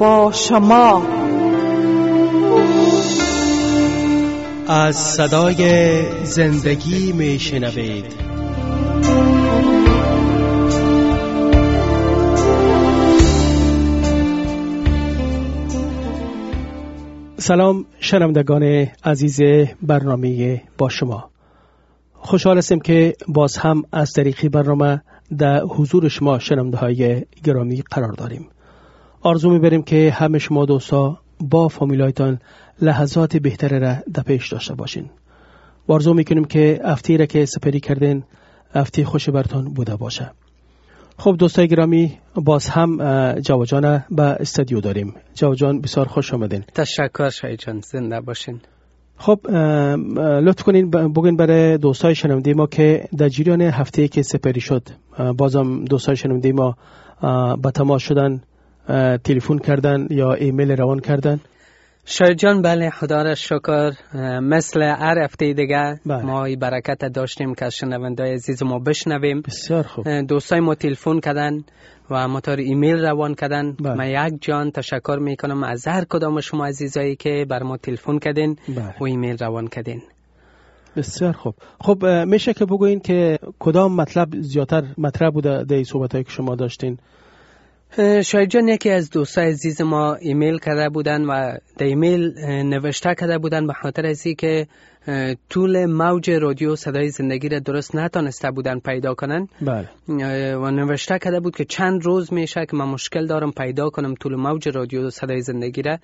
با شما. از صدای زندگی میشنوید. سلام شنوندگان عزیز برنامه با شما. خوشحال هستم که باز هم از طریق برنامه در حضور شما شنونده های گرامی قرار داریم. آرزو می‌بریم که همه شما دوستا با فامیلایتان لحظات بهتری را در پیش داشته باشین. آرزو می‌کنیم که هفته‌ای را که سپری کردین هفته خوش براتون بوده باشه. خب دوستای گرامی، باز هم جواد جان به استودیو داریم. جواد جان بسیار خوش آمدین. تشکر شاید جان، زنده باشین. خب لطف کنین بگین برای دوستای شنونده ما که در جریان هفته‌ای که سپری شد بازم دوستای شنونده ما به تماس شدن، تلفن کردن یا ایمیل روان کردن؟ شاید جان بله، خدا را شکر. مثل هر هفته دیگه ما این برکت داشتیم که از شنوندای عزیز ما بشنویم. بسیار خوب. دوستای ما تلفن کردن و مطور ایمیل روان کردن. من یک جان تشکر میکنم از هر کدام شما عزیزایی که بر ما تلفن کردین و ایمیل روان کردین. بسیار خوب. خب میشه که بگوین که کدام مطلب زیادتر مطرح بوده در این صحبتایی که شما داشتین؟ شاید جان یکی از دوستای عزیز ما ایمیل کرده بودن و در ایمیل نوشته کرده بودن به خاطر از اینکه طول موج رادیو صدای زندگی را درست نتونسته بودن پیدا کنن. بله. و نوشته کرده بود که چند روز میشه که من مشکل دارم پیدا کنم طول موج رادیو صدای زندگی را.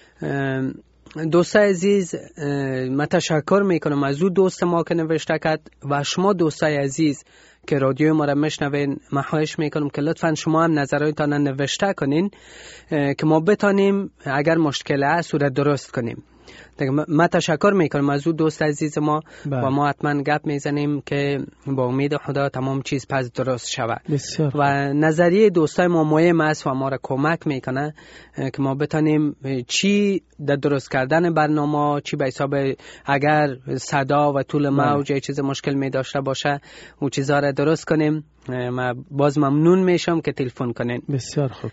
دوستای عزیز، من تشکر میکنم از اون دوست ما که نوشته کرد و شما دوستای عزیز که رادیو ما را میشنوین، من خواهش میکنم که لطفاً شما هم نظراتتان نوشته کنین که ما بتانیم اگر مشکل است او را درست کنیم. من تشکر میکنم از اون دوست عزیز ما و ما حتما گپ میزنیم که با امید خدا تمام چیز پس درست شود. و نظریه دوستای ما مهم است و ما را کمک میکنه که ما بتانیم چی در درست کردن برنامه، چی به حساب اگر صدا و طول موج یه چیز مشکل می داشته باشه او چیزها را درست کنیم. من باز ممنون میشم که تلفن کنین. بسیار خوب.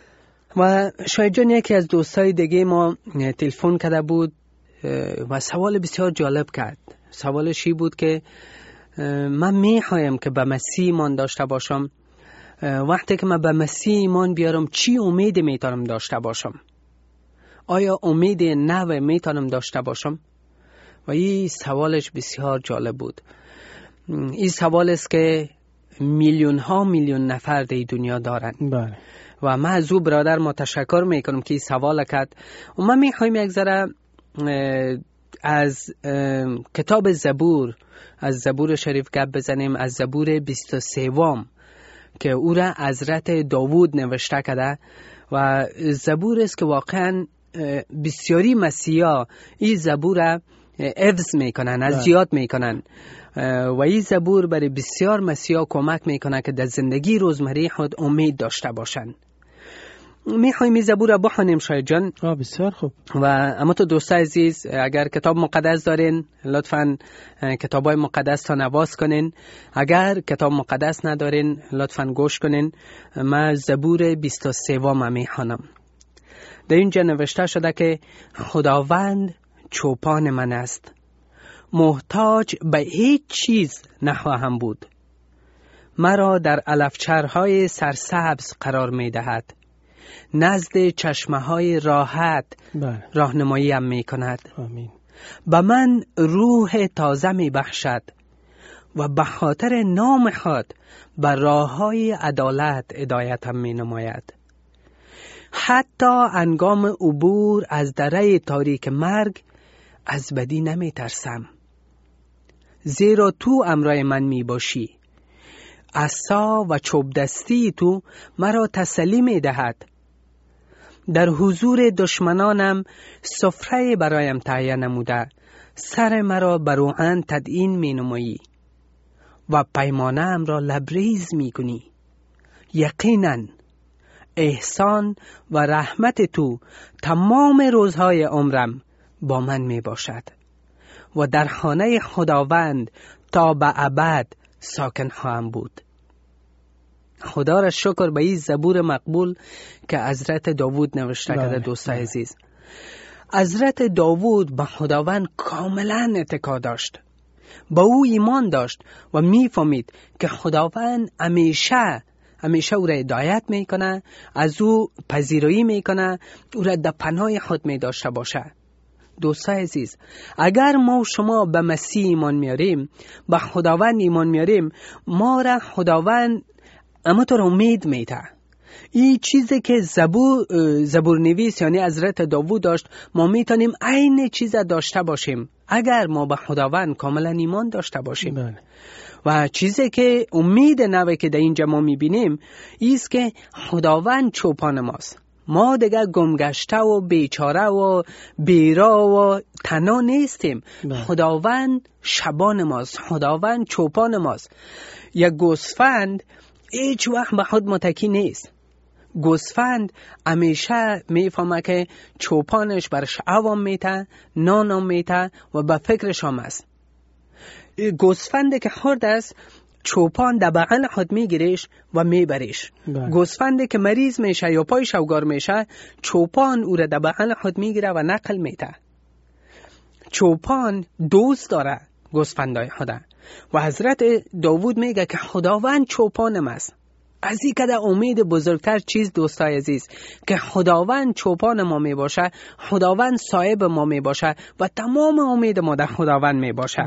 و شاید جان یکی از دوستای دیگه ما تلفن کرده بود و سوال بسیار جالب کرد. سوالش این بود که من میخوایم که به مسیح ایمان داشته باشم. وقتی که من به مسیح ایمان بیارم چی امید میتونم داشته باشم؟ آیا امید نو میتونم داشته باشم؟ و این سوالش بسیار جالب بود. این سوال است که میلیون ها میلیون نفر در دنیا دارن. بله. و من از او برادر متشکر میکنم که این سوال کرد. و من میخوایم یک ذره از کتاب زبور، از زبور شریف گپ بزنیم، از زبور 23 که او را حضرت داوود نوشته کرده و زبور است که واقعا بسیاری مسیحا این زبور را حفظ میکنن، از یاد میکنن و این زبور برای بسیار مسیحا کمک میکنه که در زندگی روزمره خود امید داشته باشن. میخوایم این زبور را بخوانیم شاید جان. بسیار خوب. و اما تو دوستای عزیز اگر کتاب مقدس دارین لطفاً کتابای مقدس تا نواز کنین. اگر کتاب مقدس ندارین لطفاً گوش کنین. من زبور 23 میخوانم. در اینجا نوشته شده که خداوند چوپان من است، محتاج به هیچ چیز نخواهم بود. مرا در علفچرهای سرسبز قرار می دهد، نزد چشمه های راحت راهنمایی هم می کند. آمین. به من روح تازه می بخشد و به خاطر نام خود به راه های عدالت هدایت هم می نماید. حتی هنگام عبور از دره تاریک مرگ از بدی نمی ترسم، زیرا تو همراه من می باشی. عصا و چوب دستی تو مرا تسلی می دهد. در حضور دشمنانم سفره برایم تهیه نموده، سر مرا بروان تدعین می نمایی و پیمانه‌ام را لبریز می کنی. یقیناً احسان و رحمت تو تمام روزهای عمرم با من می باشد و در خانه خداوند تا به ابد ساکن خواهم بود. خدا را شکر به این زبور مقبول که حضرت داوود نوشته کرده. دوستای عزیز، حضرت داوود به خداوند کاملا اتکا داشت، با او ایمان داشت و میفهمید که خداوند همیشه او را هدایت میکنه، از او پذیرایی میکنه، او را در پناه خود میداشته باشه. دوستای عزیز، اگر ما و شما به مسیح ایمان میاریم، به خداوند ایمان میاریم، ما را خداوند همونطور امید میده. این چیزی که زبور نویس یعنی حضرت داوود داشت، ما میتونیم عین چیز داشته باشیم اگر ما به خداوند کاملا ایمان داشته باشیم. بله. و چیزی که امید نوه که در اینجا ما میبینیم ایست که خداوند چوپان ماست. ما دیگه گمگشته و بیچاره و بیرا و تنها نیستیم. خداوند شبان ماست، خداوند چوپان ماست. یک گوسفند هیچ وقت به خود متکی نیست. گوسفند همیشه میفهمه که چوپانش برش عوام میته، نانم میته و به فکرش هم است. گوسفند که خورد است، چوپان در بغل خود میگیرش و میبریش. گوسفند که مریض میشه یا پای شوگار میشه، چوپان او را در بغل خود میگیره و نقل میته. چوپان دوست داره گوسفندای خدا. و حضرت داوود میگه که خداوند چوپانم است. از این که امید بزرگتر چیز دوستای عزیز که خداوند چوپان ما می باشه، خداوند صاحب ما می باشه و تمام امید ما در خداوند می باشه.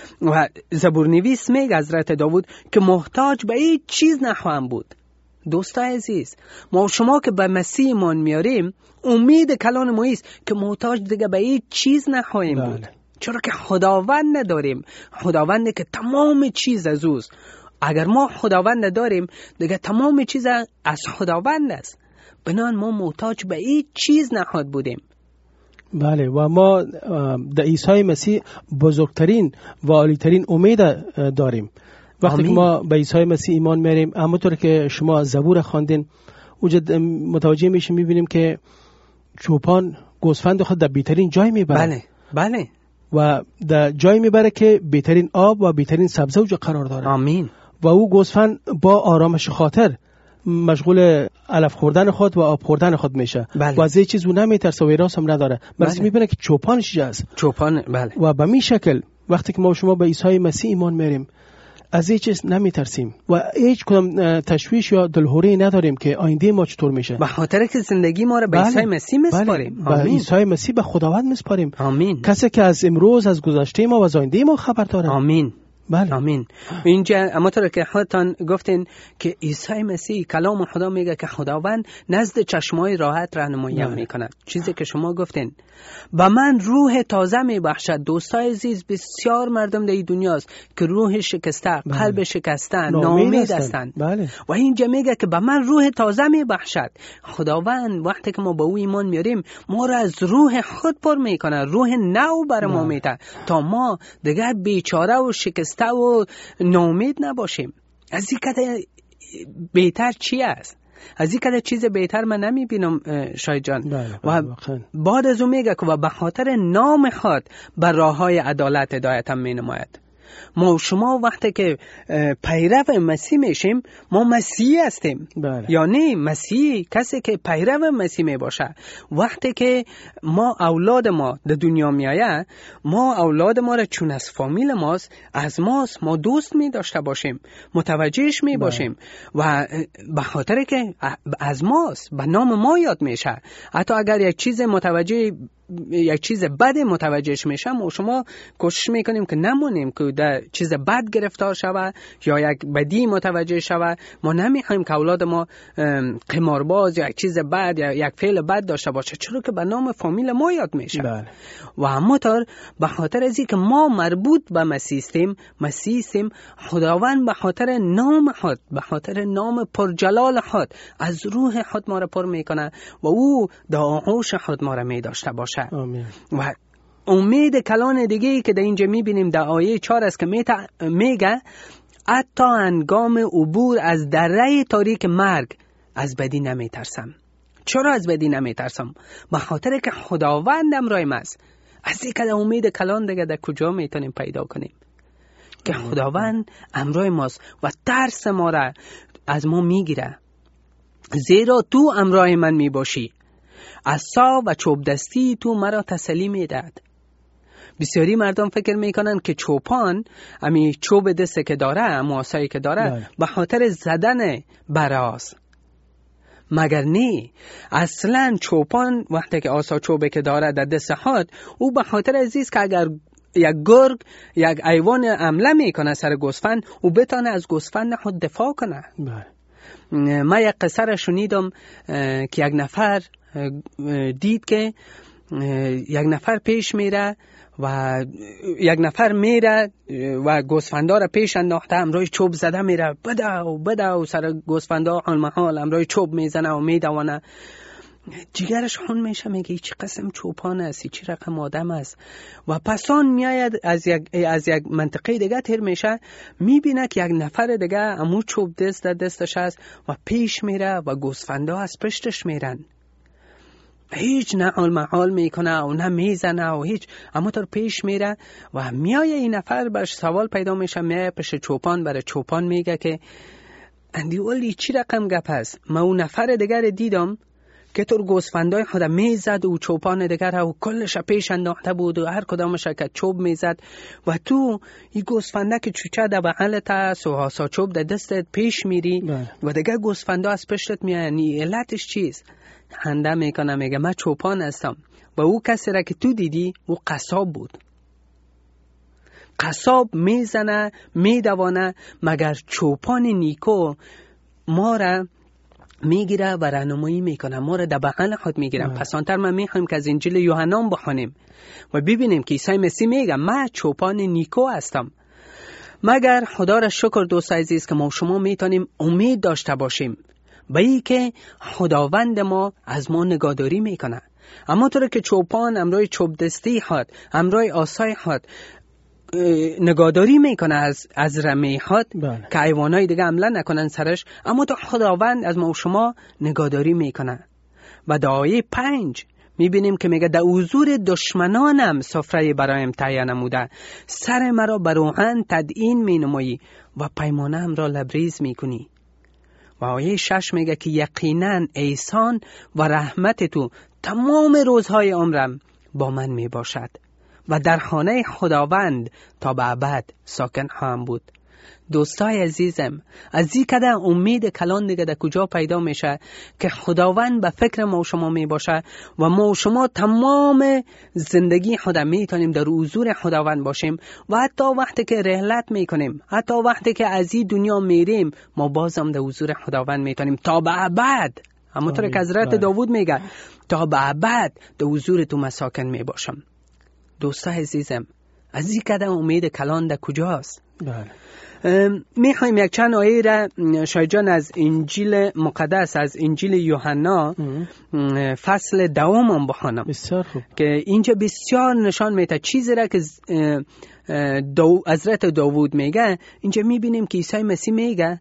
و زبورنویس میگه حضرت داوود که محتاج به هیچ چیز نخواهم بود. دوستای عزیز، ما و شما که به مسیح ایمان میاریم، امید کلان ما است که محتاج دیگه به هیچ چیز نخواهیم بود. چرا که خداوند نداریم، خداوند که تمام چیز از اوست. اگر ما خداوند نداریم دیگه تمام چیز از خداوند است، بنان ما محتاج به هیچ چیز نخواهد بودیم. بله، و ما در عیسی مسیح بزرگترین و عالیترین امید داریم. وقتی که ما به عیسی مسیح ایمان میاریم، همونطور که شما زبور خواندین، وجود متوجه میشیم، میبینیم که چوپان گوسفند خود در بهترین جای میبره. بله بله. و در جای میبره که بهترین آب و بهترین سبزه اونجا قرار داره. آمین. و او گوسفند با آرامش خاطر مشغول علف خوردن خود و آب خوردن خود میشه. بله. و از این چیز او نمیترسه و ایراس هم نداره. بله. میبینه که چوپانش است. چوپان. بله. و به می شکل وقتی که ما شما به عیسی مسیح ایمان میاریم، از این چیز نمیترسیم و هیچ کدام تشویش یا دلهوری نداریم که آینده ما چطور میشه، به خاطر که زندگی ما رو به عیسی مسیح میسپاریم. به عیسی مسیح، به خداوند میسپاریم. آمین. کسی که از امروز، از گذشته ما و از آینده ما خبر داره. آمین. بله. آمین. اینجا همونطور که خودتان گفتین که عیسی مسیح کلام خدا میگه که خداوند نزد چشمای راحت راهنمایی میکند. چیزی که شما گفتین، با من روح تازه میبخشد. دوستای عزیز، بسیار مردم در این دنیاست که روح شکسته، قلب شکسته، ناامید هستند. بله. و اینجا میگه که با من روح تازه میبخشد. خداوند وقتی که ما به او ایمان میاریم، ما را از روح خود پر میکنه، روح نو بر ما میده تا ما دیگه بیچاره و شکسته و ناامید نباشیم. از این که بهتر چی است؟ از این که چیز بهتر من نمیبینم شاید جان. و بعد از اون میگه که و به خاطر نام خود بر راه های عدالت هدایتم مینماید. ما و شما وقتی که پیرو مسیح میشیم، ما مسیح هستیم. یعنی مسیح کسی که پیرو مسیح می باشه. وقتی که ما اولاد ما در دنیا می آید، ما اولاد ما را چون از فامیل ماست، از ماست، ما دوست می داشته باشیم، متوجهش می باشیم و به خاطر که از ماست، به نام ما یاد میشه. حتی اگر یک چیز بد متوجهش میشه، ما شما کوشش میکنیم که نمونیم که در چیز بد گرفتار شوه یا یک بدی متوجه شوه. ما نمیخوایم که اولاد ما قمارباز یا یک چیز بد یا یک فعل بد داشته باشه، چرا که به نام فامیل ما یاد میشه. و همونطور به خاطر از اینکه ما مربوط به مسیح هستیم، خداوند به خاطر نام خود، به خاطر نام پرجلال خود، از روح خود ما را پر میکنه و او در آغوش خود ما را می داشته باشه. آمین. و امید کلان دیگه که در اینجا میبینیم در آیه 4 است که میگه حتی هنگام عبور از دره تاریک مرگ از بدی نمیترسم. چرا از بدی نمیترسم؟ به خاطر که خداوند همراهم است. از این که امید کلان دیگه در کجا میتونیم پیدا کنیم که خداوند همراه ماست و ترس ما را از ما میگیره، زیرا تو همراه من میباشی، عصا و چوب دستی تو مرا تسلی میداد. بسیاری مردم فکر میکنن که چوپان امی چوب دسته که داره، اما عصایی که داره به خاطر زدن براست، مگر نه. اصلا چوپان وقتی که عصا چوبه که داره در دست خود، او به خاطر عزیز که اگر یک گرگ یک حیوان حمله میکنه سر گوسفند، او بتونه از گوسفند خود دفاع کنه. من یک قصه را شنیدم که یک نفر دید که یک نفر پیش میره و یک نفر میره و گوسفندا را پیش انداخته، همراه چوب زده میره، بده و سر گوسفندا حال محال همراه چوب میزنه و میدوانه. جگرش خون میشه، میگه چی قسم چوپان است، چی رقم آدم است. و پسان میاید از یک منطقه دیگه تیر میشه، میبینه که یک نفر دیگه امو چوب دستش است و پیش میره و گوسفندا از پشتش میرن، هیچ نه حال محال میکنه و نه میزنه و هیچ، اما طور پیش میره و میایه این نفر برش سوال پیدا میشه، میایه پیش چوپان، برای چوپان میگه که اندیولی چی رقم گپ است، من اون نفر دیگر دیدم که طور گوسفندای خود میزد و چوپان دیگر و کلش پیش انداخته بود و هر کدامش که چوب میزد و تو این گوسفنده که چوچه در بغلت است و عصا چوب در دستت پیش میری و دیگه گوسفندا از پشتت میان، علتش چیست؟ خنده میکنه، میگه من چوپان هستم و او کسی را که تو دیدی او قصاب بود. قصاب میزنه میدوانه، مگر چوپان نیکو ما را میگیره و راهنمایی میکنه، ما را در بغل خود میگیره. پس آنتر من میخوایم که از انجیل یوحنا بخونیم و ببینیم که عیسی مسیح میگه من چوپان نیکو هستم. مگر خدا را شکر دوست عزیز که ما شما میتونیم امید داشته باشیم به این که خداوند ما از ما نگهداری میکنه. اما طور که چوپان امروی چوب دستی خود، امروی عصای خود نگهداری میکنه از رمه خود که حیوانای دیگه حمله نکنن سرش، اما تو خداوند از ما و شما نگهداری میکنه. و در آیه 5 میبینیم که میگه در حضور دشمنانم سفره برایم تهیه نموده، سر مرا بر روغن تدعین مینمایی و پیمانم را لبریز میکنی. و آیه 6 میگه که یقینا احسان و رحمت تو تمام روزهای عمرم با من میباشد و در خانه خداوند تا به ابد ساکن خواهم بود. دوستای عزیزم، از این کده امید کلان دیگه در کجا پیدا میشه که خداوند به فکر ما و شما میباشه و ما و شما تمام زندگی خود میتونیم در حضور خداوند باشیم و حتی وقتی که رحلت میکنیم، حتی وقتی که از این دنیا میریم، ما بازم در حضور خداوند میتونیم تا به ابد. همونطور که حضرت داوود میگه تا به ابد در حضور تو مساکن میباشم. دوستای عزیزم، از این کده امید کلان در کجاست؟ میخوایم یک چند آیه را شاید جان از انجیل مقدس، از انجیل یوحنا فصل 2 هم بخوانم. بسیار خوب. که اینجا بسیار نشان میده چیزی را که حضرت داوود میگه. اینجا میبینیم که عیسی مسیح میگه،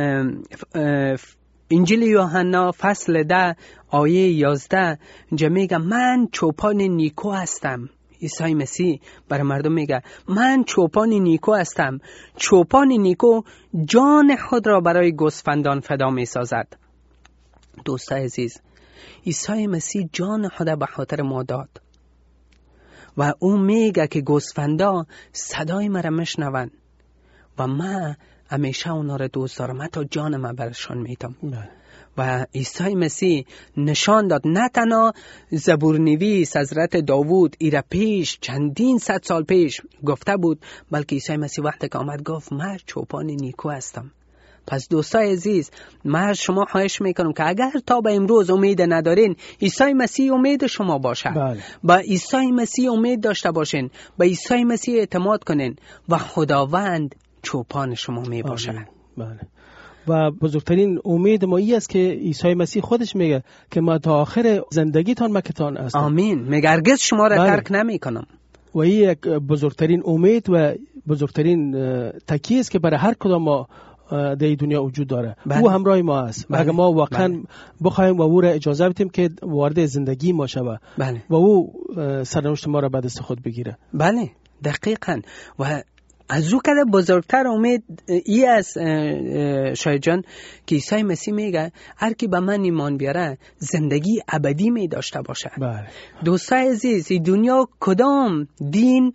انجیل یوحنا فصل 10 آیه 11 اینجا میگه من چوپان نیکو هستم. عیسی مسیح برای مردم میگه من چوپان نیکو هستم. چوپان نیکو جان خود را برای گوسفندان فدا میسازد. دوستای عزیز، عیسی مسیح جان خود به خاطر ما داد و او میگه که گوسفندا صدای مرا میشنون و من همیشه اونا را دوست دارم، حتی جان من برشان میدم. و عیسی مسیح نشان داد، نه تنها زبورنویس حضرت داوود ایره پیش چندین 100 سال پیش گفته بود، بلکه عیسی مسیح وقتی که آمد گفت من چوپان نیکو هستم. پس دوستای عزیز، من شما خواهش میکنم که اگر تا به امروز امید ندارین، عیسی مسیح امید شما باشه. با عیسی مسیح امید داشته باشین، با عیسی مسیح اعتماد کنین و خداوند چوپان شما می باشه. بله. و بزرگترین امید ما این است که عیسی مسیح خودش میگه که ما تا آخر زندگیتان مکتان هستم. آمین. میگه هرگز شما را ترک نمی کنم. و این یک بزرگترین امید و بزرگترین تکیه است که برای هر کدام ما در دنیا وجود داره. او همراه ما است. اگر ما واقعا بخوایم و او را اجازه بدیم که وارد زندگی ما شوه و او سرنوشت ما را به دست خود بگیره. بله، دقیقاً. و از او کده بزرگتر امید ای است شاید جان که عیسی مسیح میگه هر کی به من ایمان بیاره زندگی ابدی می داشته باشه. بله. دوستای عزیز، این دنیا کدام دین،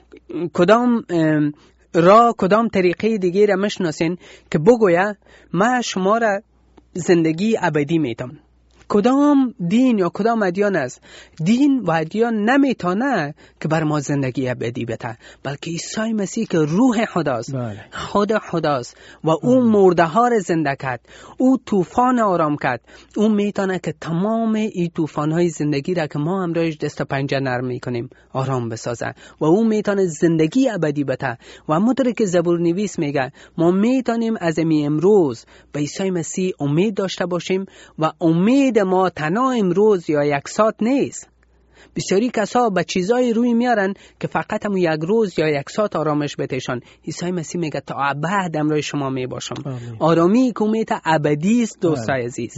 کدام راه، کدام طریقه دیگه را مشناسین که بگویه من شما را زندگی ابدی میتم؟ کدام دین یا کدام ادیان است؟ دین و ادیان نمیتونه که بر ما زندگی ابدی بده، بلکه عیسی مسیح که روح خداست، خود خداست و او مرده ها را زنده کرد، او طوفان آرام کرد، او میتونه که تمام این طوفان های زندگی را که ما امروز دست و پنجه نرم میکنیم آرام بسازه و او میتونه زندگی ابدی بده. و همونطور که زبور نویس میگه ما میتونیم از امروز به عیسی مسیح امید داشته باشیم و امید ما تنها امروز یا یک ساعت نیست. بسیاری کسا به چیزای روی میارن که فقط هم یک روز یا یک ساعت آرامش بتشان. عیسی مسیح میگه تا ابد امروز شما میباشم. آرامی که امید ابدی است دوستای عزیز.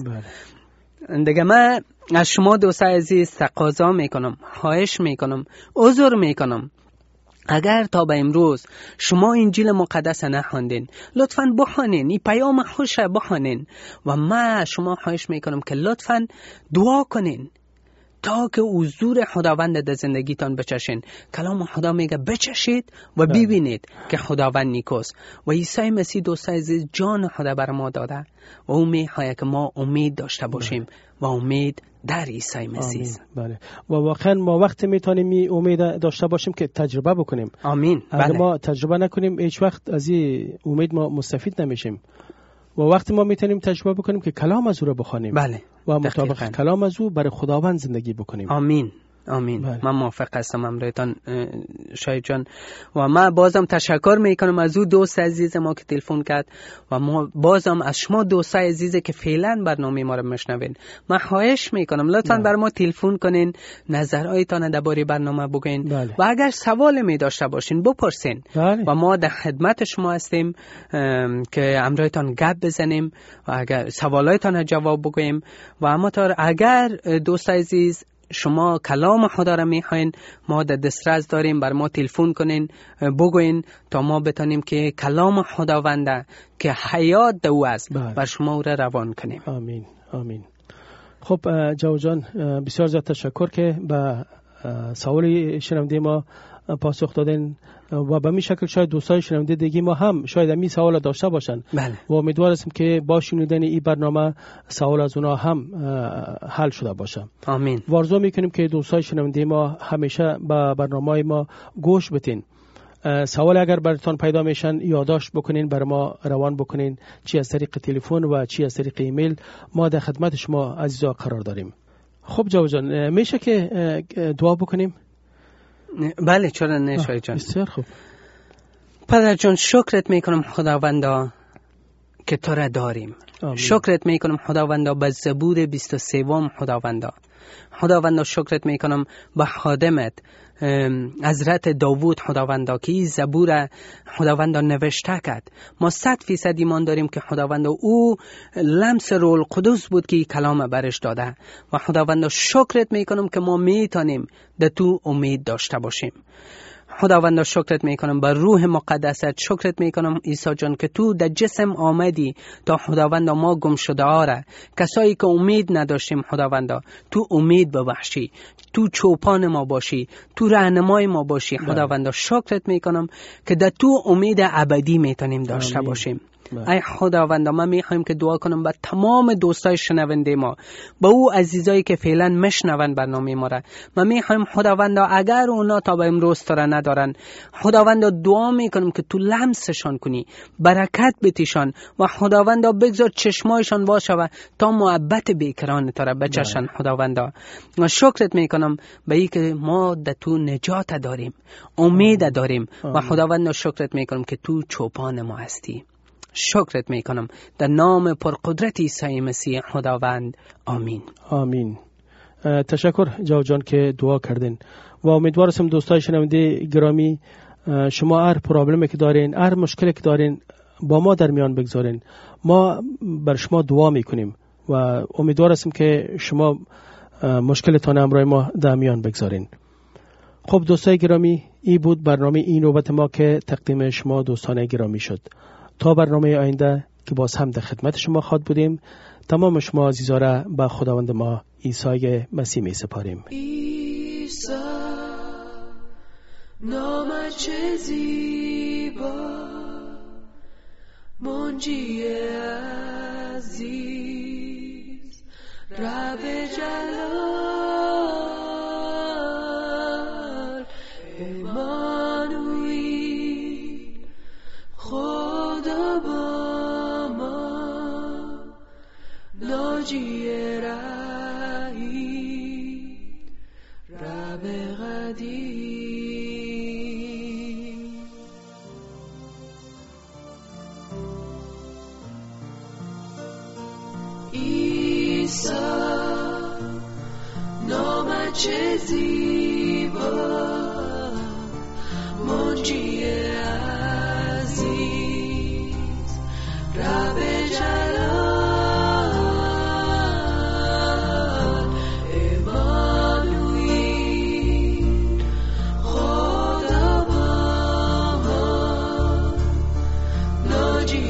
دیگه من از شما دوستای عزیز تقاضا میکنم، خواهش میکنم، عذر میکنم، اگر تا به امروز شما انجیل مقدس نخواندین لطفاً بخوانین، این پیام خوش بخوانین و من شما خواهش میکنم که لطفاً دعا کنین تا که حضور خداوند در زندگیتان بچشین. کلام خدا میگه بچشید و ببینید که خداوند نیکوست و عیسی مسیح دوستای عزیز جان خدا بر ما داده و او میخواد که ما امید داشته باشیم و امید در عیسی مسیح. بله. و واقعا ما وقت میتونیم امید داشته باشیم که تجربه بکنیم. آمین. اگر ما تجربه نکنیم هیچ وقت از این امید ما مستفید نمیشیم. و وقتی ما میتونیم تجربه بکنیم که کلام از او را بخوانیم. بله. و مطابق کلام از او برای خداوند زندگی بکنیم. آمین. آمین. من موافق هستم امرویتان شاید جان و من بازم تشکر میکنم از او دوست عزیز ما که تلفن کرد و ما بازم از شما دوستای عزیز که فعلا برنامه ما رو میشنوین من خواهش میکنم لطفاً بر ما تلفن کنین، نظرهایتان درباره برنامه بگین و اگر سوال می داشته باشین بپرسین و ما در خدمت شما هستیم که امرویتان گپ بزنیم و اگر سوالایتان جواب بگوییم و همونطور اگر دوستای عزیز شما کلام خدا را میخواین ما در دسترس داریم، بر ما تلفن کنین بگوین تا ما بتانیم که کلام خداوند که حیات او است بر شما او را روان کنیم. آمین. آمین. خب جو جان بسیار زیاد تشکر که به سوال شنونده ما پاسخ دادین و به می شکل شاید دوستای شنونده دیگه ما هم شاید همین سوال داشته باشن. بله. و امیدوار هستم که با شنیدن این برنامه سوال از اونا هم حل شده باشه. آمین. آرزو میکنیم که دوستای شنونده ما همیشه به برنامه ما گوش بدین. سوال اگر براتون پیدا میشن یادداشت بکنین، بر ما روان بکنین، چی از طریق تلفن و چی از طریق ایمیل. ما در خدمت شما عزیزا قرار داریم. خب جو جان میشه که دعا بکنیم؟ بله چرا نه شاید جان. بسیار خوب. پدر جان شکرت میکنم خداوندا که تو را داریم. آمین. شکرت میکنم خداوندا به زبور 23 خداوندا شکرت میکنم به خادمت حضرت داوود خداوندا که این زبور خداوندا نوشته کرد. ما 100% ایمان داریم که خداوندا او لمس روح القدس بود که این کلام برش داده و خداوندا شکرت میکنم که ما میتونیم در تو امید داشته باشیم. خداوند شکرت میکنم بر روح مقدست، شکرت میکنم عیسی جان که تو در جسم آمدی تا خداوند ما گم شده آره کسایی که امید نداشتیم خداوند تو امید ببخشی، تو چوپان ما باشی، تو راهنمای ما باشی. خداوند شکرت میکنم که در تو امید ابدی میتونیم داشته باشیم. ای خداوند ما میخوایم که دعا کنم با تمام دوستای شنونده ما، با او عزیزایی که فعلا مشنون برنامه ما را. ما میخوایم خداوند اگر اونا تا به امروز تو را ندارن خداوند دعا میکنم که تو لمسشان کنی، برکت بتیشان و خداوند بگذار چشمایشان باشه و تا محبت بیکران تو را بچشن. خداوند ما شکرت میکنم به این که ما در تو نجات داریم، امید داریم و خداوند شکرت میکنم که تو چوپان ما هستی. شکرت میکنم در نام پرقدرت عیسی مسیح خداوند. آمین. آمین. تشکر جو جان که دعا کردین و امیدوار هستم دوستای شنونده گرامی شما هر پرابلمی که دارین، هر مشکلی که دارین با ما در میان بگذارین. ما بر شما دعا میکنیم و امیدوار هستم که شما مشکلتان امروی ما در میان بگذارین. خب دوستای گرامی، این بود برنامه این نوبت ما که تقدیم شما دوستان گرامی شد. تا برنامه آینده که باز هم در خدمت شما خواهد بودیم، تمام شما عزیزا را به خداوند ما عیسی مسیح می سپاریم. عیسی نام چه زیبا، منجی عزیز، رب جلال، امانوئیل، خدا با ما، ناجی رحیم، رب قدیر. عیسی نام چه زیبا، منجی عزیز، رب جلال، امانوئیل، خدا با ما، ناجی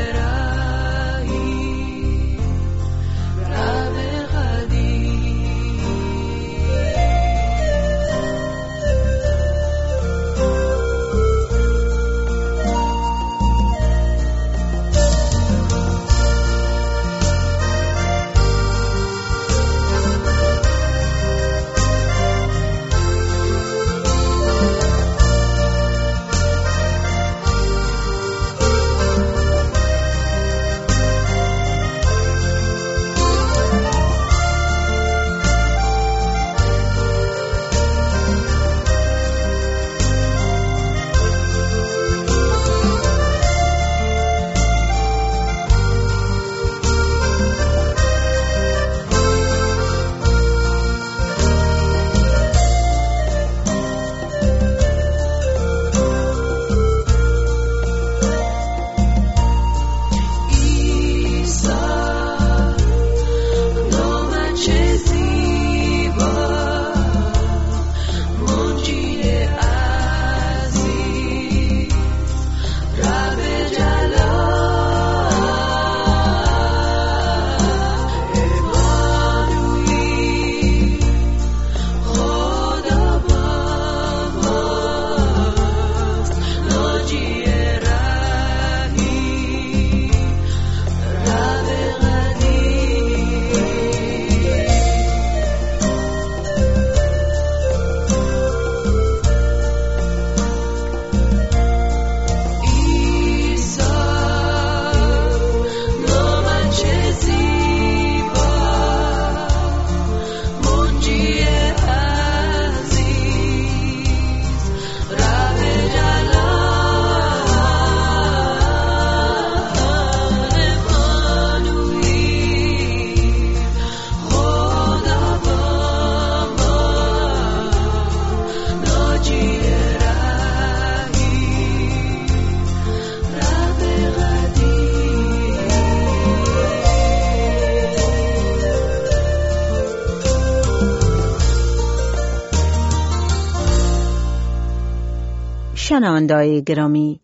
شنونده‌های گرامی،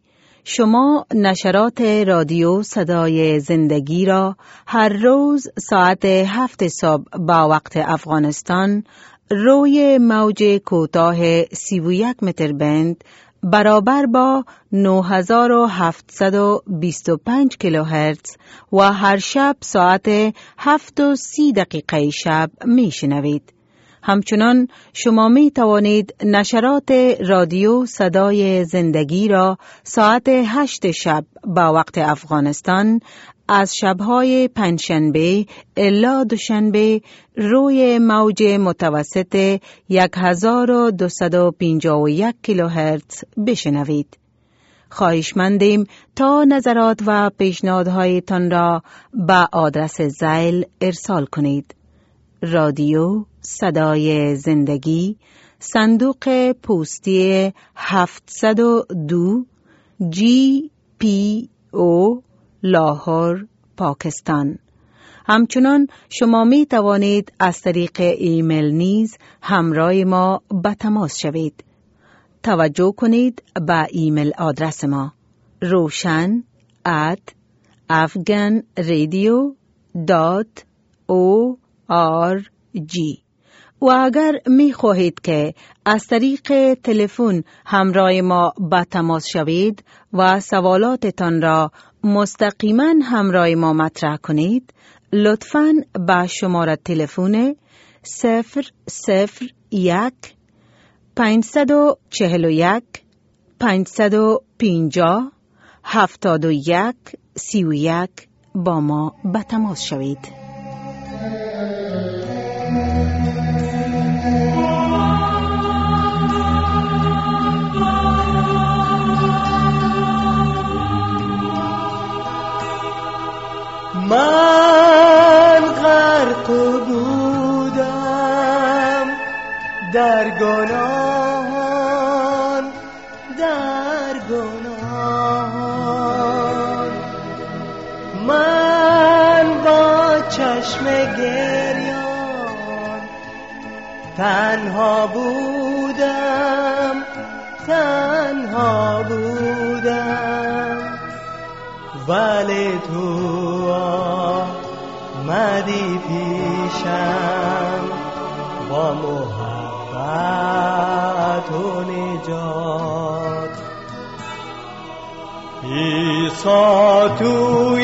شما نشرات رادیو صدای زندگی را هر روز ساعت 7 صبح با وقت افغانستان روی موج کوتاه 31 متر بند برابر با 9725 کیلوهرتز و هر شب ساعت 7:30 شب میشنوید. همچنان شما می توانید نشرات رادیو صدای زندگی را ساعت 8 شب با وقت افغانستان از شبهای پنجشنبه الی دوشنبه روی موج متوسط 1251 کیلوهرتز بشنوید. خواهشمندیم تا نظرات و پیشنهادهایتان را به آدرس زیل ارسال کنید. رادیو صدای زندگی، صندوق پستی 702 GPO لاهور، پاکستان. همچنان شما می توانید از طریق ایمیل نیز همراه ما به تماس شوید. توجه کنید به ایمیل آدرس ما roshan@afghanradio.org. و اگر می خواهید که از طریق تلفن همراه ما به تماس شوید و سوالاتتان را مستقیما همراه ما مطرح کنید، لطفاً به شماره تلفن 001 541 550 71 31 با ما به تماس شوید. من غرق بودم در گناهان، من با چشم گریان تنها بودم، ولی تو آمدی پیشم با محبت و نجات. عیسی توی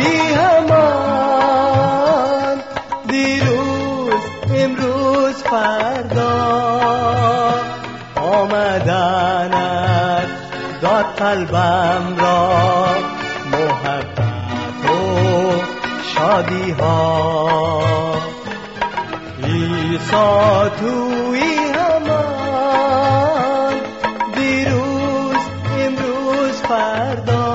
همان، دیروز امروز فردا، آمدنت داد قلبم را محبت و شادی ها. عیسی توی همان، دیروز امروز فردا.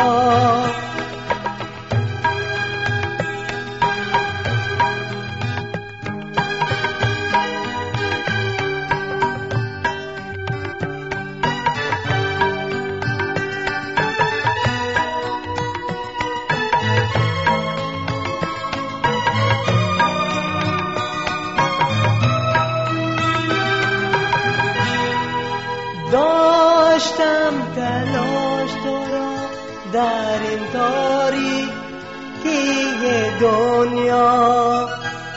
داشتم تلاش تو را در این تاریکی دنیا،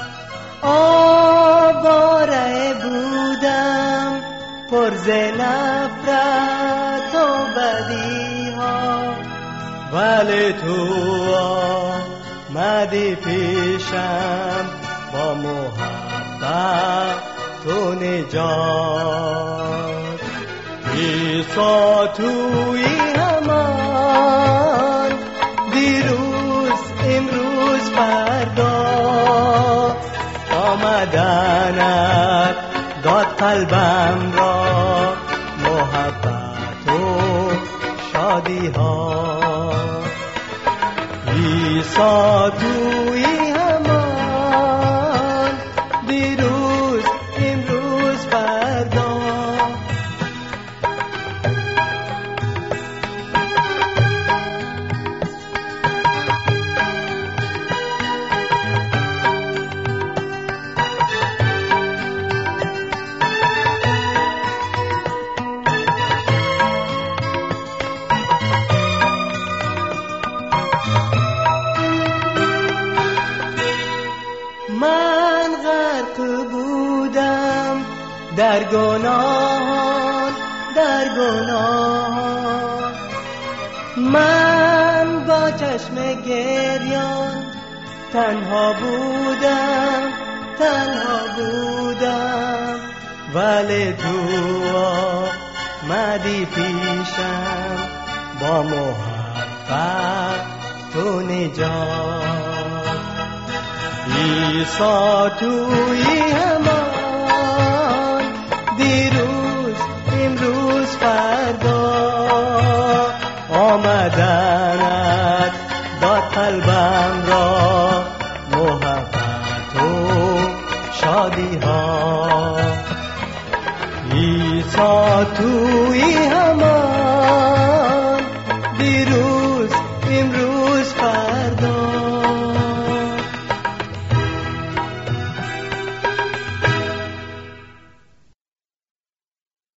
آواره بودم پر ز نفرت و بدی ها، ولی تو آمدی پیشم با محبت و نجات. عیسی توی همان، دیروز امروز فردا، آمدنت داد قلبم را محبت و شادی ها. عیسی توی همان، دیروز امروز فردا. من غرق بودم در گناهان، من با چشم گریان تنها بودم، ولی تو آمدی پیشم با محبت و نجات. عیسی توی همان، دیروز امروز فردا، آمدنت داد قلبم را محبت و شادی ها. عیسی توی همان،